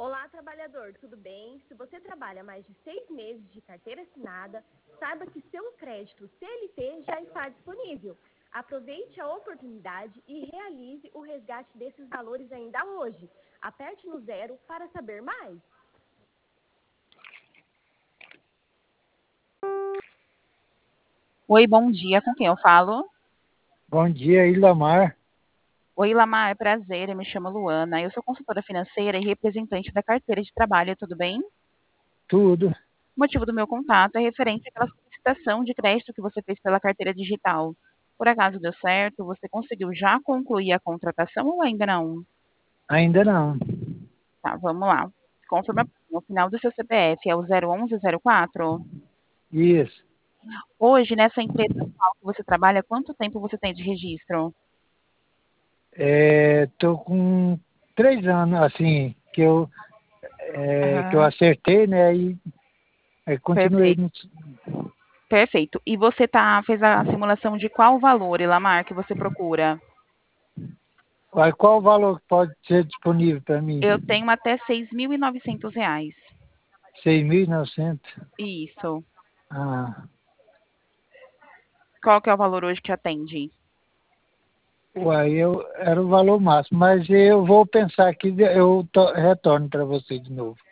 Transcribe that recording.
Olá, trabalhador, tudo bem? Se você trabalha mais de 6 meses de carteira assinada, saiba que seu crédito CLT já está disponível. Aproveite a oportunidade e realize o resgate desses valores ainda hoje. Aperte no 0 para saber mais. Oi, bom dia. Com quem eu falo? Bom dia, Ilamar. Oi, Lamar, é prazer. Eu me chamo Luana. Eu sou consultora financeira e representante da carteira de trabalho, tudo bem? Tudo. O motivo do meu contato é referente àquela solicitação de crédito que você fez pela carteira digital. Por acaso deu certo? Você conseguiu já concluir a contratação ou ainda não? Ainda não. Tá, vamos lá. Confirma o final do seu CPF é o 01104. Isso. Hoje, nessa empresa atual que você trabalha, quanto tempo você tem de registro? Tô com 3 anos, assim, que eu Aham, acertei, né? Aí continuei perfeito. no. Perfeito. E você fez a simulação de qual valor, Ilamar, que você procura? Aí qual o valor que pode ser disponível para mim? Eu tenho até R$ 6.900. 6.900. Isso. Ah, Qual que é o valor hoje que atende? era o valor máximo, mas eu vou pensar que retorno para você de novo.